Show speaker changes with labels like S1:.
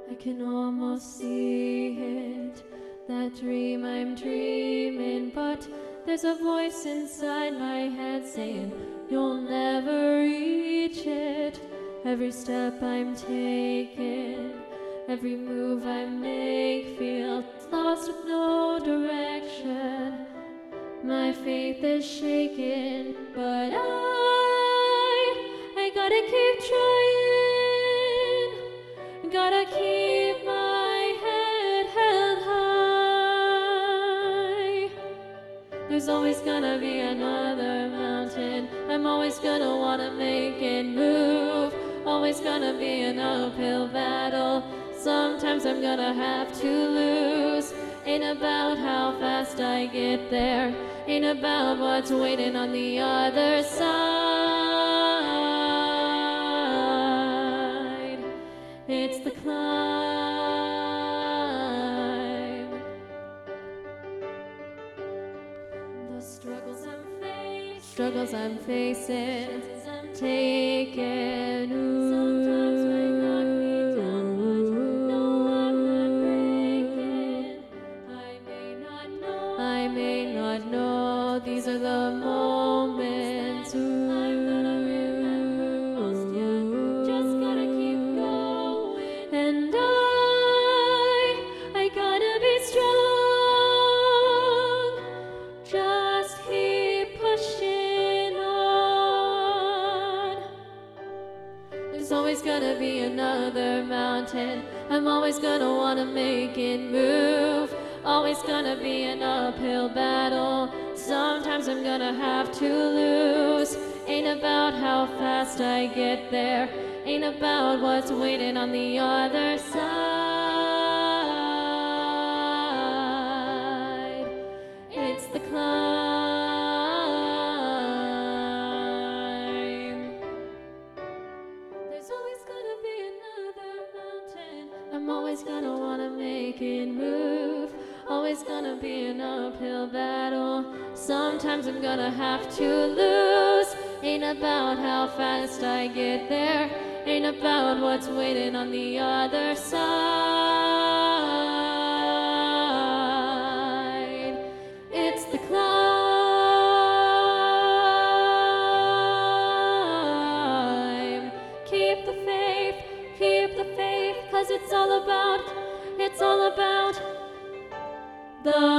S1: I can almost see it, that dream I'm dreaming, but there's a voice inside my head saying, you'll never reach it. Every step I'm taking, every move I make feels lost with no direction. My faith is shaken, but I gotta keep trying, gotta keep my head held high. There's always gonna be another mountain, I'm always gonna wanna make it move. Always gonna be an uphill battle, sometimes I'm gonna have to lose. Ain't about how fast I get there, ain't about what's waiting on the other side. It's the climb. The struggles I'm facing, taking. Sometimes may knock me down, but no one would break it. I may not know. These are the moments. I'm gonna remember most yet. Just gotta keep going, and I gotta be strong. Just keep pushing on. There's always gonna be another mountain, I'm always gonna wanna make it move. Always gonna be an uphill battle, sometimes I'm gonna have to lose. Ain't about how fast I get there, ain't about what's waiting on the other side. It's the climb. There's always gonna be another mountain, I'm always gonna wanna make it move. Always gonna be an uphill battle, sometimes I'm gonna have to lose. Ain't about how fast I get there, ain't about what's waiting on the other side. It's the climb. Keep the faith, 'cause it's all about the